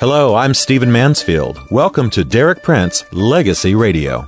Hello, I'm Stephen Mansfield. Welcome to Derek Prince Legacy Radio.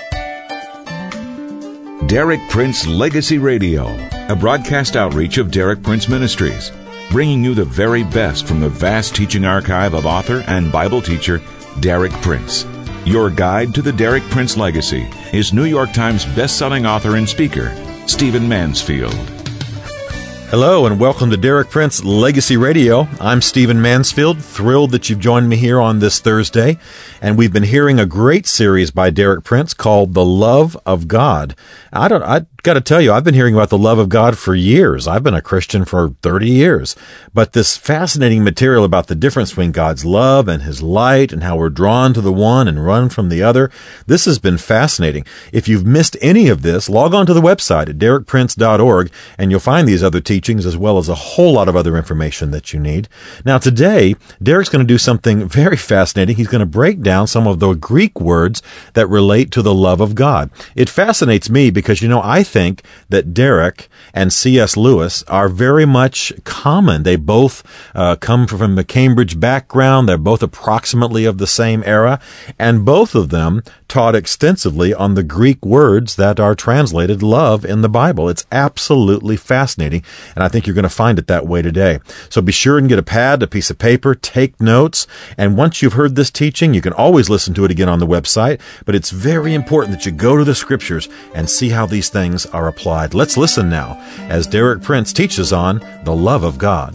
Derek Prince Legacy Radio, a broadcast outreach of Derek Prince Ministries, bringing you the very best from the vast teaching archive of author and Bible teacher Derek Prince. Your guide to the Derek Prince legacy is New York Times best-selling author and speaker, Stephen Mansfield. Hello and welcome to Derek Prince Legacy Radio. I'm Stephen Mansfield, thrilled that you've joined me here on this Thursday. And we've been hearing a great series by Derek Prince called The Love of God. I got to tell you, I've been hearing about the love of God for years. I've been a Christian for 30 years. But this fascinating material about the difference between God's love and His light and how we're drawn to the one and run from the other, this has been fascinating. If you've missed any of this, log on to the website at derekprince.org and you'll find these other teachings as well as a whole lot of other information that you need. Now today, Derek's going to do something very fascinating. He's going to break down some of the Greek words that relate to the love of God. It fascinates me because, I think that Derek and C.S. Lewis are very much common. They both come from a Cambridge background. They're both approximately of the same era, and both of them taught extensively on the Greek words that are translated love in the Bible. It's absolutely fascinating, and I think you're going to find it that way today. So be sure and get a pad, a piece of paper, take notes, and once you've heard this teaching, you can always listen to it again on the website, but it's very important that you go to the Scriptures and see how these things are applied. Let's listen now as Derek Prince teaches on the love of God.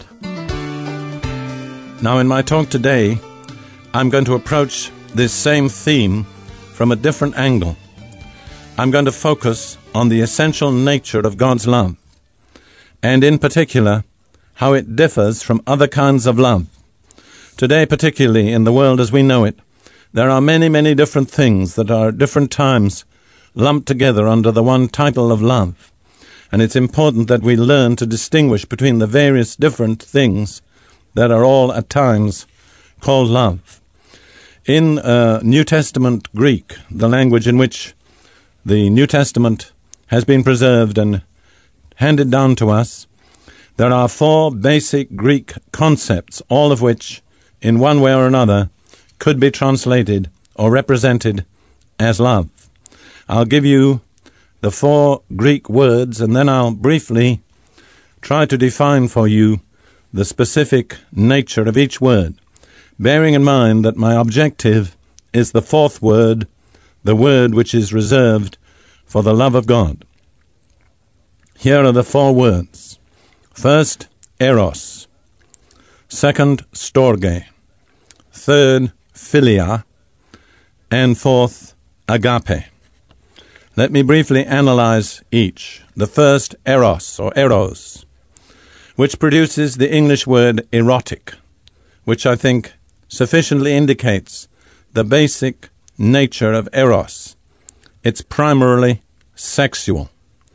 Now, in my talk today, I'm going to approach this same theme from a different angle. I'm going to focus on the essential nature of God's love, and in particular, how it differs from other kinds of love. Today, particularly in the world as we know it, there are many, many different things that are at different times lumped together under the one title of love. And it's important that we learn to distinguish between the various different things that are all at times called love. In New Testament Greek, the language in which the New Testament has been preserved and handed down to us, there are four basic Greek concepts, all of which, in one way or another, could be translated or represented as love. I'll give you the four Greek words, and then I'll briefly try to define for you the specific nature of each word, bearing in mind that my objective is the fourth word, the word which is reserved for the love of God. Here are the four words. First, eros. Second, storge. Third, philia. And fourth, agape. Let me briefly analyze each. The first, eros, or eros, which produces the English word erotic, which I think sufficiently indicates the basic nature of eros. It's primarily sexual.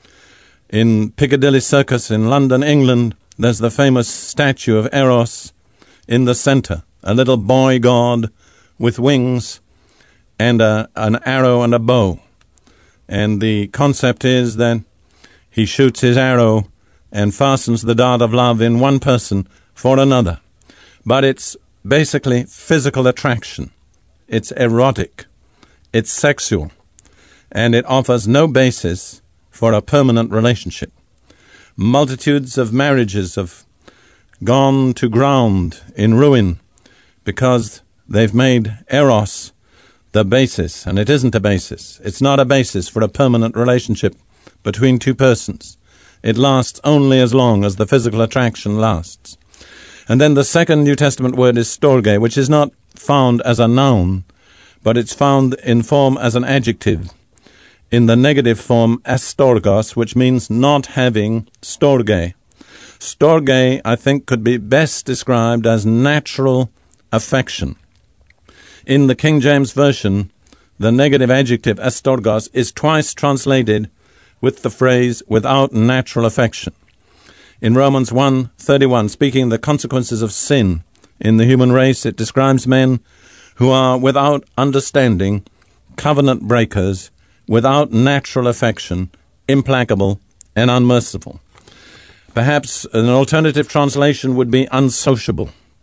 In Piccadilly Circus in London, England, there's the famous statue of Eros in the center, a little boy god with wings and an arrow and a bow. And the concept is that he shoots his arrow and fastens the dart of love in one person for another. But it's basically physical attraction. It's erotic. It's sexual. And it offers no basis for a permanent relationship. Multitudes of marriages have gone to ground in ruin because they've made eros the basis, and it isn't a basis. It's not a basis for a permanent relationship between two persons. It lasts only as long as the physical attraction lasts. And then the second New Testament word is storge, which is not found as a noun, but it's found in form as an adjective, in the negative form astorgos, which means not having storge. Storge, I think, could be best described as natural affection. In the King James Version, the negative adjective astorgos is twice translated with the phrase without natural affection. In Romans 1:31, speaking of the consequences of sin in the human race, it describes men who are without understanding, covenant breakers, without natural affection, implacable and unmerciful. Perhaps an alternative translation would be unsociable.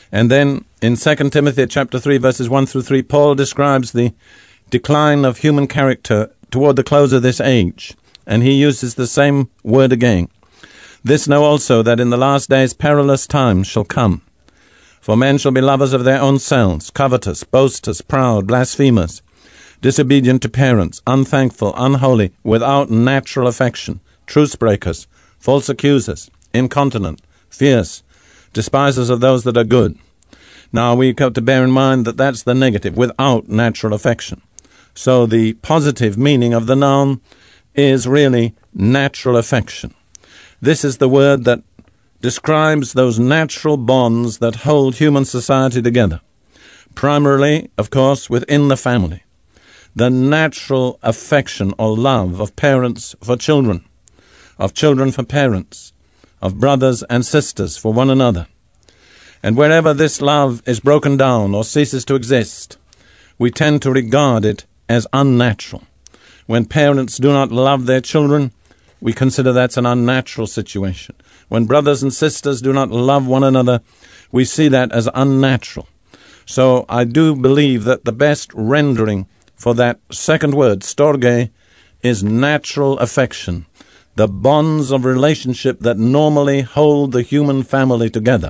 And then in 2 Timothy chapter 3, verses 1 through 3, Paul describes the decline of human character toward the close of this age. And he uses the same word again. This know also, that in the last days perilous times shall come. For men shall be lovers of their own selves, covetous, boasters, proud, blasphemers, disobedient to parents, unthankful, unholy, without natural affection, truce breakers, false accusers, incontinent, fierce, despisers of those that are good. Now we have to bear in mind that that's the negative, without natural affection. So the positive meaning of the noun is really natural affection. This is the word that describes those natural bonds that hold human society together. Primarily, of course, within the family. The natural affection or love of parents for children, of children for parents, of brothers and sisters for one another. And wherever this love is broken down or ceases to exist, we tend to regard it as unnatural. When parents do not love their children, we consider that's an unnatural situation. When brothers and sisters do not love one another, we see that as unnatural. So I do believe that the best rendering for that second word, storge, is natural affection, the bonds of relationship that normally hold the human family together.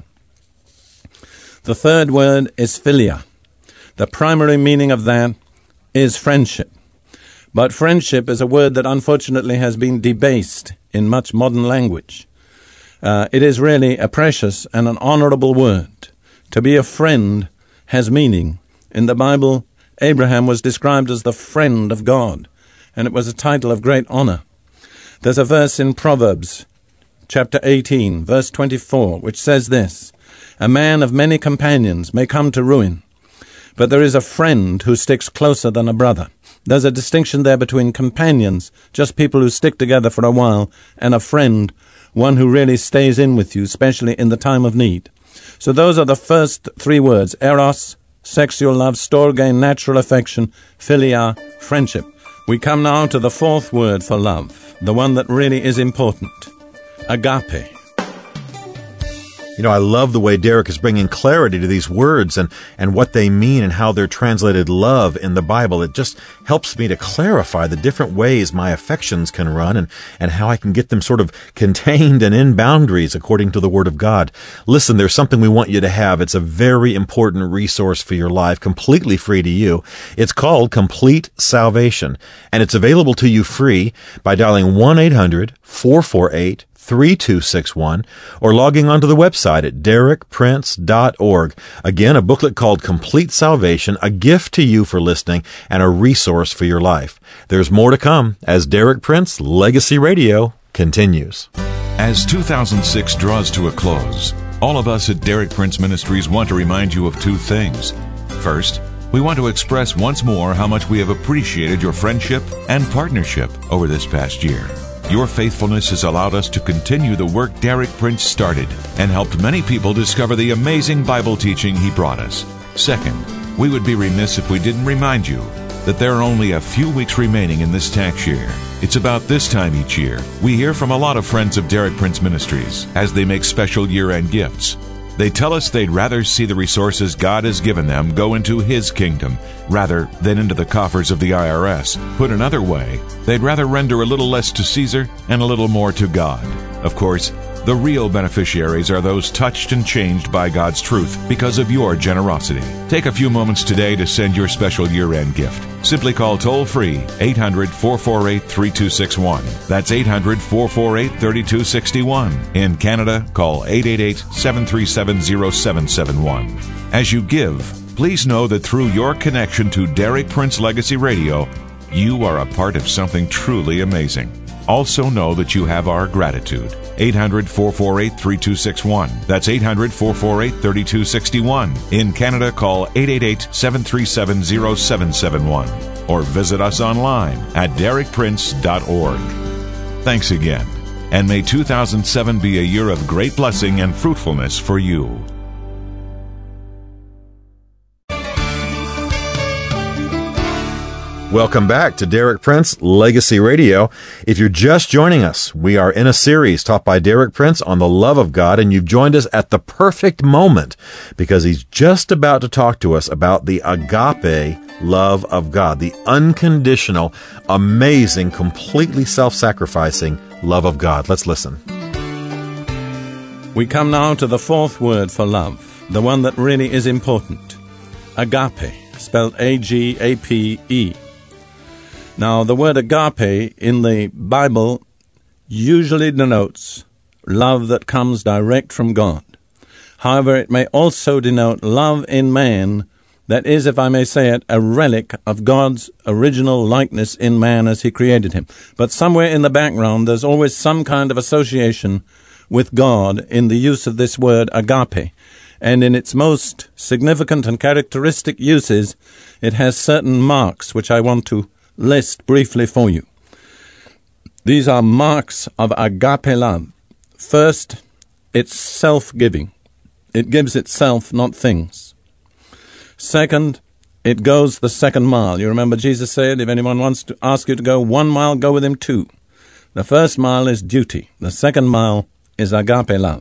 The third word is philia. The primary meaning of that is friendship. But friendship is a word that unfortunately has been debased in much modern language. It is really a precious and an honorable word. To be a friend has meaning. In the Bible, Abraham was described as the friend of God, and it was a title of great honor. There's a verse in Proverbs, chapter 18, verse 24, which says this: "A man of many companions may come to ruin, but there is a friend who sticks closer than a brother." There's a distinction there between companions, just people who stick together for a while, and a friend, one who really stays in with you, especially in the time of need. So those are the first three words: eros, sexual love; storge, natural affection; philia, friendship. We come now to the fourth word for love, the one that really is important: agape. You know, I love the way Derek is bringing clarity to these words and what they mean and how they're translated love in the Bible. It just helps me to clarify the different ways my affections can run and how I can get them sort of contained and in boundaries according to the Word of God. Listen, there's something we want you to have. It's a very important resource for your life, completely free to you. It's called Complete Salvation, and it's available to you free by dialing 1-800-448-3261 or logging onto the website at derekprince.org. Again, a booklet called Complete Salvation, a gift to you for listening and a resource for your life. There's more to come as Derek Prince Legacy Radio continues. As 2006 draws to a close, all of us at Derek Prince Ministries want to remind you of two things. First, we want to express once more how much we have appreciated your friendship and partnership over this past year. Your faithfulness has allowed us to continue the work Derek Prince started and helped many people discover the amazing Bible teaching he brought us. Second, we would be remiss if we didn't remind you that there are only a few weeks remaining in this tax year. It's about this time each year we hear from a lot of friends of Derek Prince Ministries as they make special year-end gifts. They tell us they'd rather see the resources God has given them go into His kingdom rather than into the coffers of the IRS. Put another way, they'd rather render a little less to Caesar and a little more to God. Of course, the real beneficiaries are those touched and changed by God's truth because of your generosity. Take a few moments today to send your special year-end gift. Simply call toll-free 800-448-3261. That's 800-448-3261. In Canada, call 888-737-0771. As you give, please know that through your connection to Derek Prince Legacy Radio, you are a part of something truly amazing. Also know that you have our gratitude. 800-448-3261. That's 800-448-3261. In Canada, call 888-737-0771. Or visit us online at derekprince.org. Thanks again, and may 2007 be a year of great blessing and fruitfulness for you. Welcome back to Derek Prince Legacy Radio. If you're just joining us, we are in a series taught by Derek Prince on the love of God, and you've joined us at the perfect moment because he's just about to talk to us about the agape love of God, the unconditional, amazing, completely self-sacrificing love of God. Let's listen. We come now to the fourth word for love, the one that really is important. Agape, spelled A-G-A-P-E. Now, the word agape in the Bible usually denotes love that comes direct from God. However, it may also denote love in man that is, if I may say it, a relic of God's original likeness in man as he created him. But somewhere in the background, there's always some kind of association with God in the use of this word agape. And in its most significant and characteristic uses, it has certain marks which I want to list briefly for you. These are marks of agape love. First, it's self-giving. It gives itself, not things. Second, it goes the second mile. You remember Jesus said, if anyone wants to ask you to go 1 mile, go with him 2. The first mile is duty. The second mile is agape love.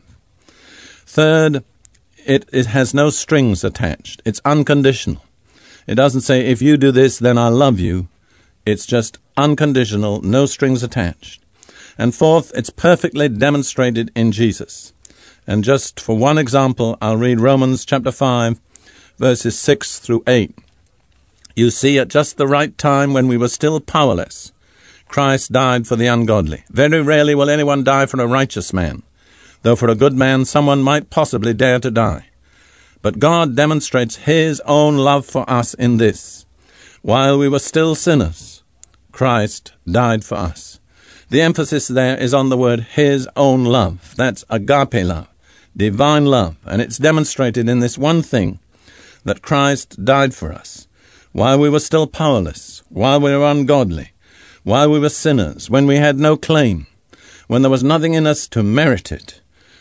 Third, it has no strings attached. It's unconditional. It doesn't say, if you do this, then I'll love you. It's just unconditional, no strings attached. And fourth, it's perfectly demonstrated in Jesus. And just for one example, I'll read Romans chapter 5, verses 6 through 8. You see, at just the right time when we were still powerless, Christ died for the ungodly. Very rarely will anyone die for a righteous man, though for a good man someone might possibly dare to die. But God demonstrates his own love for us in this. While we were still sinners, Christ died for us. The emphasis there is on the word his own love. That's agape love, divine love. And it's demonstrated in this one thing, that Christ died for us. While we were still powerless, while we were ungodly, while we were sinners, when we had no claim, when there was nothing in us to merit it,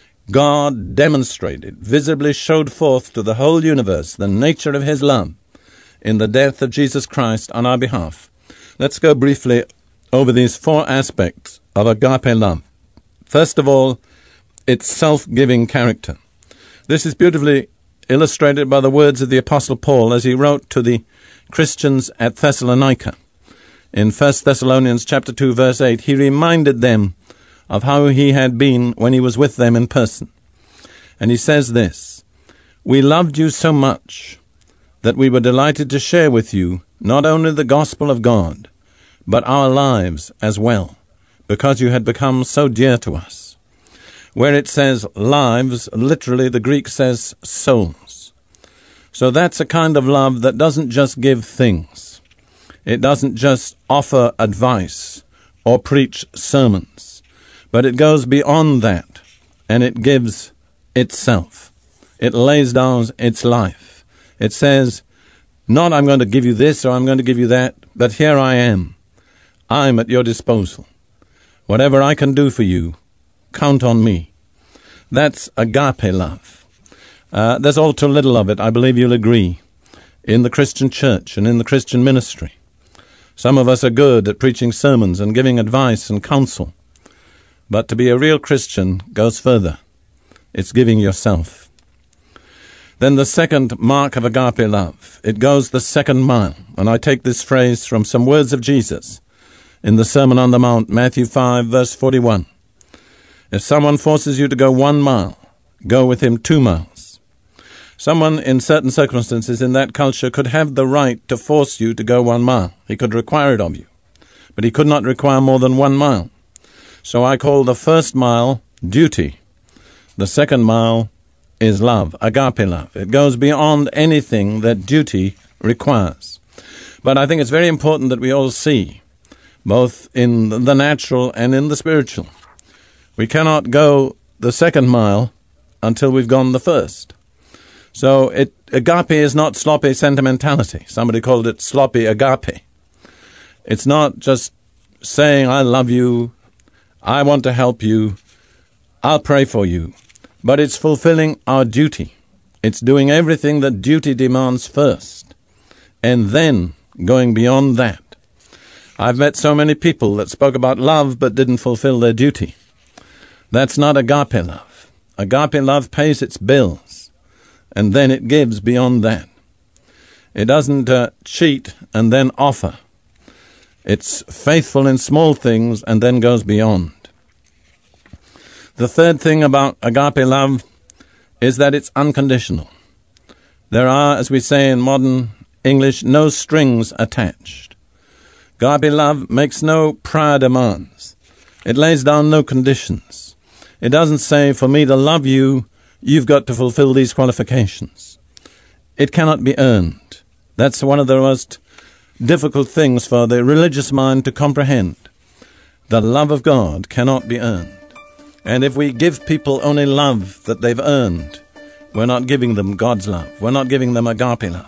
God demonstrated, visibly showed forth to the whole universe the nature of his love in the death of Jesus Christ on our behalf. Let's go briefly over these 4 aspects of agape love. First of all, its self-giving character. This is beautifully illustrated by the words of the Apostle Paul as he wrote to the Christians at Thessalonica. In 1 Thessalonians chapter 2, verse 8, he reminded them of how he had been when he was with them in person. And he says this, we loved you so much that we were delighted to share with you not only the gospel of God, but our lives as well, because you had become so dear to us. Where it says lives, literally the Greek says souls. So that's a kind of love that doesn't just give things. It doesn't just offer advice or preach sermons, but it goes beyond that, and it gives itself. It lays down its life. It says, not I'm going to give you this or I'm going to give you that, but here I am. I'm at your disposal. Whatever I can do for you, count on me. That's agape love. There's all too little of it, I believe you'll agree, in the Christian church and in the Christian ministry. Some of us are good at preaching sermons and giving advice and counsel, but to be a real Christian goes further. It's giving yourself. Then the second mark of agape love, it goes the second mile. And I take this phrase from some words of Jesus in the Sermon on the Mount, Matthew 5, verse 41. If someone forces you to go 1 mile, go with him 2 miles. Someone in certain circumstances in that culture could have the right to force you to go 1 mile. He could require it of you, but he could not require more than 1 mile. So I call the first mile duty. The second mile is love, agape love. It goes beyond anything that duty requires. But I think it's very important that we all see, both in the natural and in the spiritual, we cannot go the second mile until we've gone the first. So agape is not sloppy sentimentality. Somebody called it sloppy agape. It's not just saying, I love you, I want to help you, I'll pray for you. But it's fulfilling our duty. It's doing everything that duty demands first, and then going beyond that I've met so many people that spoke about love but didn't fulfill their duty. That's not agape love. Agape love pays its bills, and then it gives beyond that. It doesn't cheat and then offer. It's faithful in small things and then goes beyond. The third thing about agape love is that it's unconditional. There are, as we say in modern English, no strings attached. Agape love makes no prior demands. It lays down no conditions. It doesn't say, for me to love you, you've got to fulfill these qualifications. It cannot be earned. That's one of the most difficult things for the religious mind to comprehend. The love of God cannot be earned. And if we give people only love that they've earned, we're not giving them God's love. We're not giving them agape love.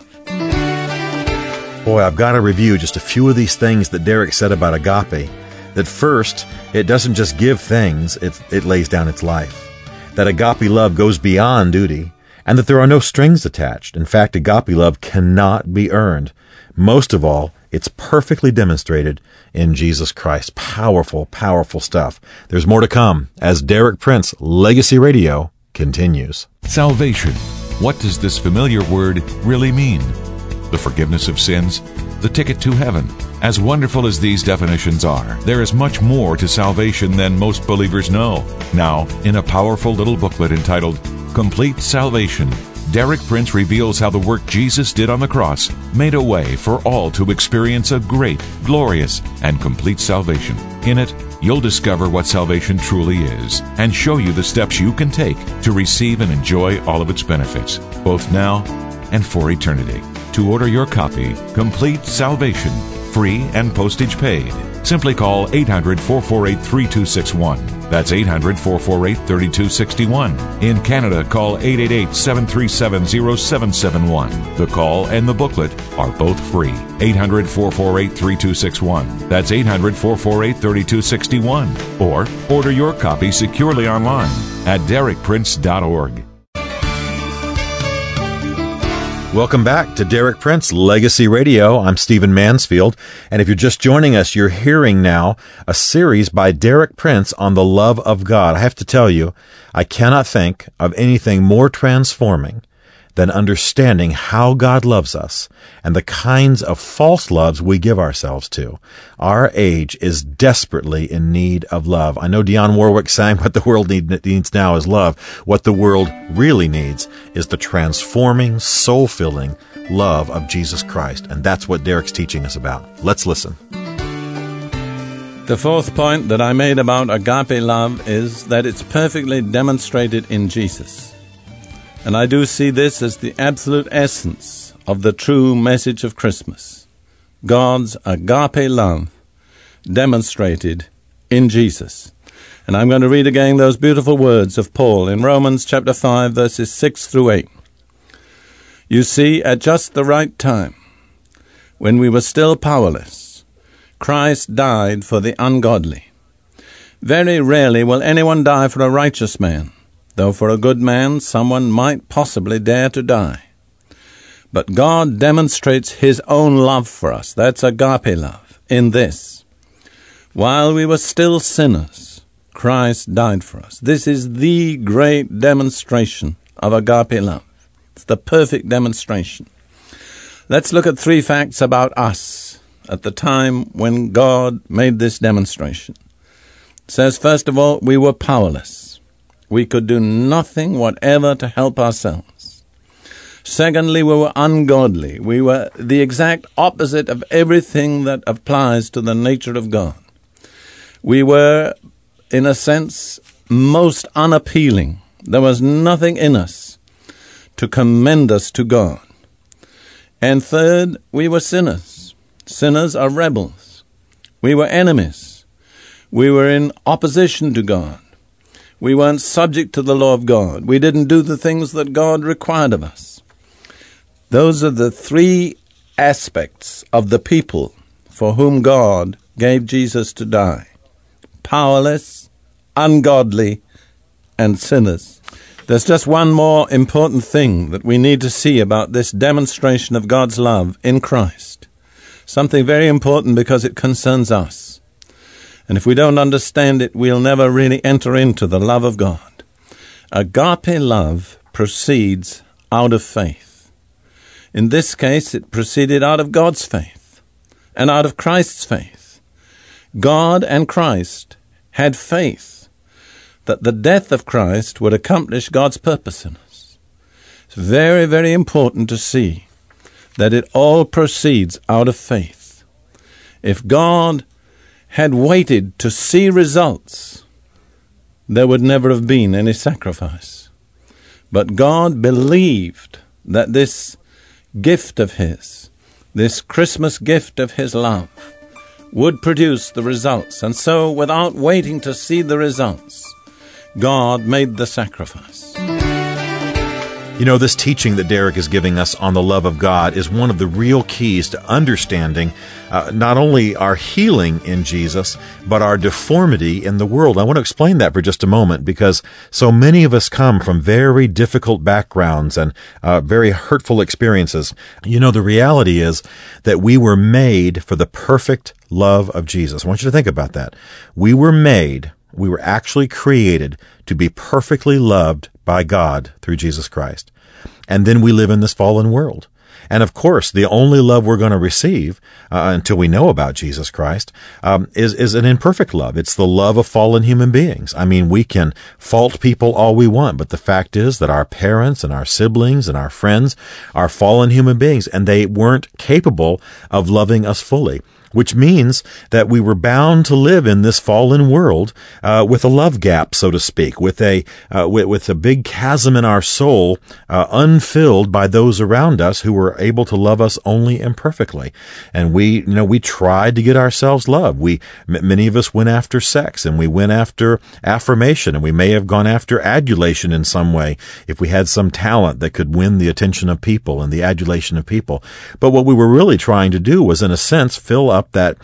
Boy, I've got to review just a few of these things that Derek said about agape. That first, it doesn't just give things, it lays down its life. That agape love goes beyond duty, and that there are no strings attached. In fact, agape love cannot be earned. Most of all, it's perfectly demonstrated in Jesus Christ. Powerful, powerful stuff. There's more to come as Derek Prince Legacy Radio continues. Salvation. What does this familiar word really mean? The forgiveness of sins, the ticket to heaven. As wonderful as these definitions are, there is much more to salvation than most believers know. Now, in a powerful little booklet entitled Complete Salvation, Derek Prince reveals how the work Jesus did on the cross made a way for all to experience a great, glorious, and complete salvation. In it, you'll discover what salvation truly is and show you the steps you can take to receive and enjoy all of its benefits, both now and for eternity. To order your copy, Complete Salvation, free and postage paid, simply call 800-448-3261. That's 800-448-3261. In Canada, call 888-737-0771. The call and the booklet are both free. 800-448-3261. That's 800-448-3261. Or order your copy securely online at derekprince.org. Welcome back to Derek Prince Legacy Radio. I'm Stephen Mansfield, and if you're just joining us, you're hearing now a series by Derek Prince on the love of God. I have to tell you, I cannot think of anything more transforming than understanding how God loves us and the kinds of false loves we give ourselves to. Our age is desperately in need of love. I know Dionne Warwick sang what the world needs now is love. What the world really needs is the transforming, soul-filling love of Jesus Christ. And that's what Derek's teaching us about. Let's listen. The fourth point that I made about agape love is that it's perfectly demonstrated in Jesus. And I do see this as the absolute essence of the true message of Christmas. God's agape love demonstrated in Jesus. And I'm going to read again those beautiful words of Paul in Romans chapter 5, verses 6 through 8. You see, at just the right time, when we were still powerless, Christ died for the ungodly. Very rarely will anyone die for a righteous man, though for a good man someone might possibly dare to die. But God demonstrates His own love for us, that's agape love, in this. While we were still sinners, Christ died for us. This is the great demonstration of agape love. It's the perfect demonstration. Let's look at three facts about us at the time when God made this demonstration. It says, first of all, we were powerless. We could do nothing whatever to help ourselves. Secondly, we were ungodly. We were the exact opposite of everything that applies to the nature of God. We were, in a sense, most unappealing. There was nothing in us to commend us to God. And third, we were sinners. Sinners are rebels. We were enemies. We were in opposition to God. We weren't subject to the law of God. We didn't do the things that God required of us. Those are the three aspects of the people for whom God gave Jesus to die. Powerless, ungodly, and sinners. There's just one more important thing that we need to see about this demonstration of God's love in Christ. something very important because it concerns us. And if we don't understand it, we'll never really enter into the love of God. Agape love proceeds out of faith. In this case, it proceeded out of God's faith and out of Christ's faith. God and Christ had faith that the death of Christ would accomplish God's purpose in us. It's very, very important to see that it all proceeds out of faith. If God had waited to see results, there would never have been any sacrifice. But God believed that this gift of His, this Christmas gift of His love, would produce the results. And so, without waiting to see the results, God made the sacrifice. You know, this teaching that Derek is giving us on the love of God is one of the real keys to understanding not only our healing in Jesus, but our deformity in the world. I want to explain that for just a moment, because so many of us come from very difficult backgrounds and very hurtful experiences. You know, the reality is that we were made for the perfect love of Jesus. I want you to think about that. We were actually created to be perfectly loved by God through Jesus Christ. And then we live in this fallen world. And of course, the only love we're going to receive until we know about Jesus Christ is an imperfect love. It's the love of fallen human beings. I mean, we can fault people all we want, but the fact is that our parents and our siblings and our friends are fallen human beings, and they weren't capable of loving us fully. Which means that we were bound to live in this fallen world with a love gap, so to speak, with a big chasm in our soul, unfilled by those around us who were able to love us only imperfectly. And we tried to get ourselves loved. Many of us went after sex, and we went after affirmation, and we may have gone after adulation in some way if we had some talent that could win the attention of people and the adulation of people. But what we were really trying to do was, in a sense, fill up that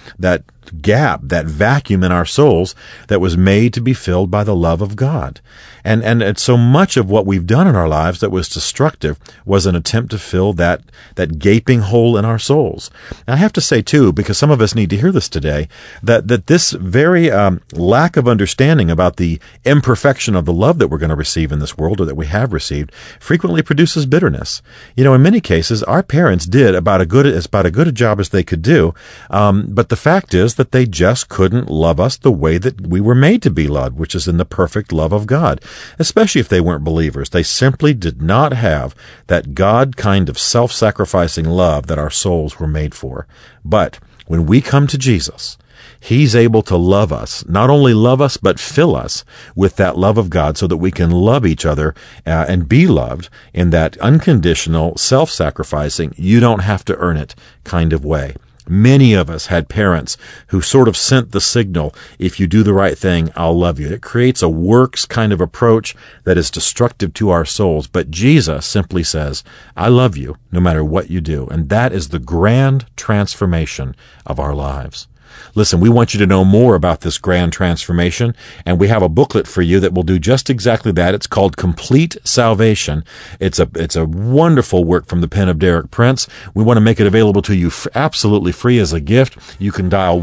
gap, that vacuum in our souls that was made to be filled by the love of God. And so much of what we've done in our lives that was destructive was an attempt to fill that gaping hole in our souls. And I have to say, too, because some of us need to hear this today, that this very lack of understanding about the imperfection of the love that we're going to receive in this world, or that we have received, frequently produces bitterness. You know, in many cases, our parents did about as good a job as they could do, but the fact is that they just couldn't love us the way that we were made to be loved, which is in the perfect love of God. Especially if they weren't believers. They simply did not have that God kind of self-sacrificing love that our souls were made for. But when we come to Jesus, He's able to love us, not only love us, but fill us with that love of God so that we can love each other and be loved in that unconditional, self-sacrificing, you don't have to earn it kind of way. Many of us had parents who sort of sent the signal, if you do the right thing, I'll love you. It creates a works kind of approach that is destructive to our souls. But Jesus simply says, I love you no matter what you do. And that is the grand transformation of our lives. Listen, we want you to know more about this grand transformation, and we have a booklet for you that will do just exactly that. It's called Complete Salvation. It's a wonderful work from the pen of Derek Prince. We want to make it available to you absolutely free as a gift. You can dial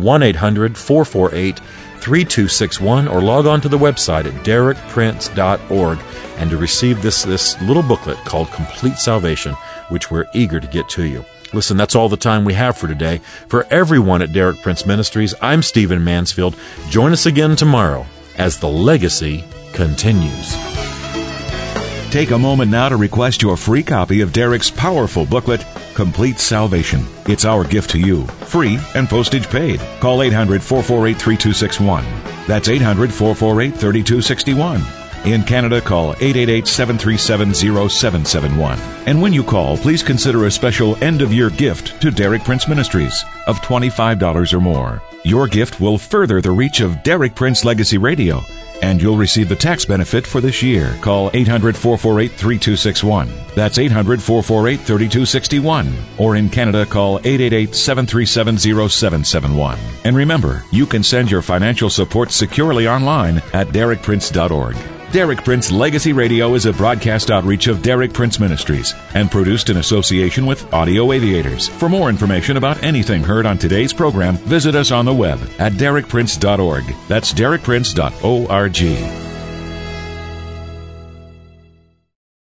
1-800-448-3261 or log on to the website at derekprince.org and to receive this little booklet called Complete Salvation, which we're eager to get to you. Listen, that's all the time we have for today. For everyone at Derek Prince Ministries, I'm Stephen Mansfield. Join us again tomorrow as the legacy continues. Take a moment now to request your free copy of Derek's powerful booklet, Complete Salvation. It's our gift to you, free and postage paid. Call 800-448-3261. That's 800-448-3261. In Canada, call 888-737-0771. And when you call, please consider a special end-of-year gift to Derek Prince Ministries of $25 or more. Your gift will further the reach of Derek Prince Legacy Radio, and you'll receive the tax benefit for this year. Call 800-448-3261. That's 800-448-3261. Or in Canada, call 888-737-0771. And remember, you can send your financial support securely online at derekprince.org. Derek Prince Legacy Radio is a broadcast outreach of Derek Prince Ministries and produced in association with Audio Aviators. For more information about anything heard on today's program, visit us on the web at derekprince.org. That's derekprince.org.